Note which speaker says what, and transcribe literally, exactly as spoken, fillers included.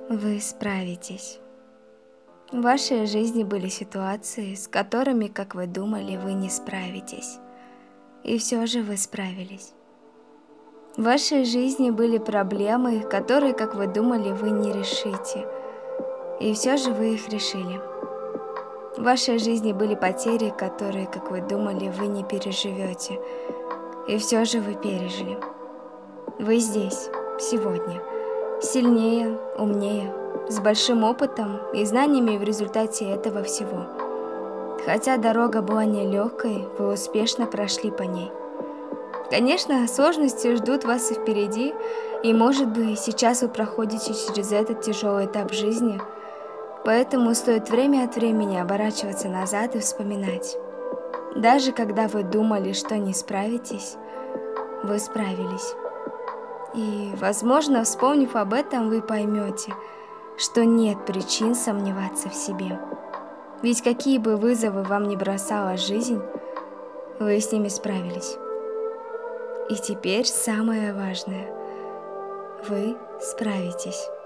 Speaker 1: Вы справитесь. В вашей жизни были ситуации, с которыми, как вы думали, вы не справитесь. И все же вы справились. В вашей жизни были проблемы, которые, как вы думали, вы не решите. И все же вы их решили. В вашей жизни были потери, которые, как вы думали, вы не переживете. И все же вы пережили. Вы здесь, сегодня. Сильнее, умнее, с большим опытом и знаниями в результате этого всего. Хотя дорога была нелегкой, вы успешно прошли по ней. Конечно, сложности ждут вас и впереди, и, может быть, сейчас вы проходите через этот тяжелый этап жизни, поэтому стоит время от времени оборачиваться назад и вспоминать. Даже когда вы думали, что не справитесь, вы справились. И, возможно, вспомнив об этом, вы поймете, что нет причин сомневаться в себе. Ведь какие бы вызовы вам ни бросала жизнь, вы с ними справились. И теперь самое важное – вы справитесь.